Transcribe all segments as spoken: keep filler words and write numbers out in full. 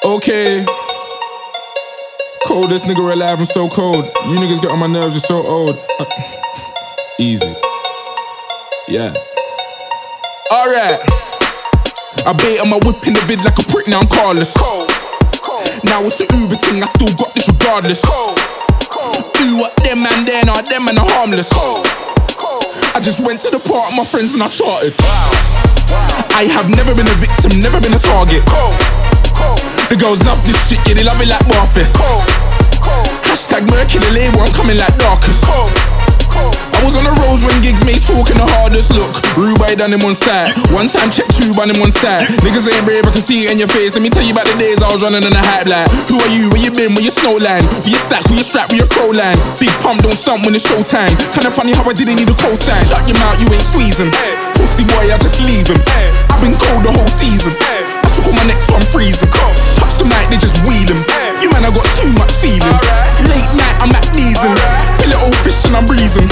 Okay. Coldest nigga alive, I'm so cold. You niggas get on my nerves, you're so old. Uh, easy. Yeah. Alright. I bait on my whip in the vid like a prick, now I'm carless. Now it's the Uber thing, I still got this regardless. Do what them man there, now them man are harmless. I just went to the park with my friends and I charted. I have never been a victim, never been a target. The girls love this shit, yeah, they love it like Barfest. Hashtag Mercury label, I'm coming like Darkest. I was on the roads when gigs made talking the hardest. Look, Rubai done him one side, one time check two on him one side. Niggas ain't brave, I can see it in your face. Let me tell you about the days I was running in the hype line. Who are you, where you been, where you snow line? Where you stack, where you strap, where you crow line? Big pump, don't stump when it's showtime. Kinda funny how I didn't need a cosign. Shut your mouth, you ain't squeezing. Pussy boy, I just leave him. I've been cold the whole season. I shook on my neck so I'm freezing. Touch the mic, they just wheel him. You man, I got too much feelings. Late night, I'm at Neeson. Feel it old fish and I'm breezing.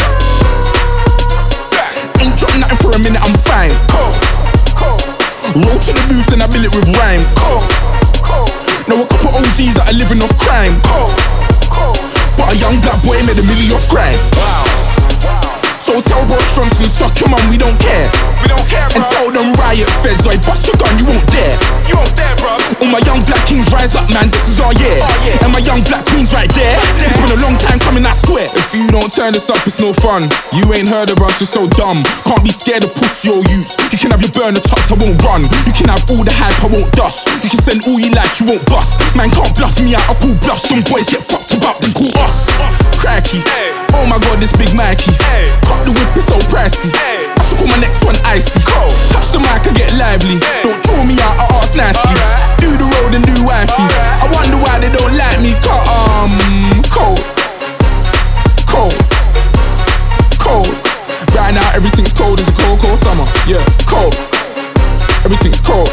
Ain't dropped nothing for a minute, I'm fine. Roll to the booth, then I bill it with rhymes. Know a couple O Gs that are living off crime, but a young black boy made a million off crime. So tell Boris Johnson, suck your mum, we don't care. We don't care, bro. And tell them riot feds, I bust your gun, you won't dare. You won't dare, bro. All my young black kings rise up, man, this is our year. Oh, yeah. And my young black queens right there. Yeah. It's been a long time coming, I swear. If you don't turn this up, it's no fun. You ain't heard of us, you're so dumb. Can't be scared of pussy or youths. You can have your burner tucked, I won't run. You can have all the hype, I won't dust. You can send all you like, you won't bust. Man can't bluff me out, I call bluffs. Them boys get fucked about, then call us. Cracky. Hey. Oh my god, this big Mikey. Hey. Cut the whip, it's so pricey. Hey. I should call my next one icy. Go. Touch the mic, I get lively. Hey. Don't draw me out, I ask nicely. Alright. Do the road and do wifey. Alright. I wonder why they don't like me. Cut, um, cold. Cold. Cold. Right now, everything's cold. It's a cold, cold summer. Yeah, cold. Everything's cold.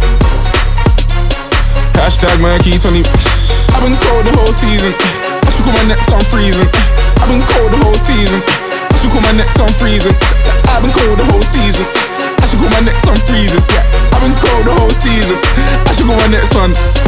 Hashtag Murky twenty. I've been cold the whole season. I should call my neck so I'm freezing. I've been cold the whole season. I should call my neck so I'm freezing. I've been cold the whole season. I should call my neck so I'm freezing. Yeah, I've been cold the whole season. I should call my neck son.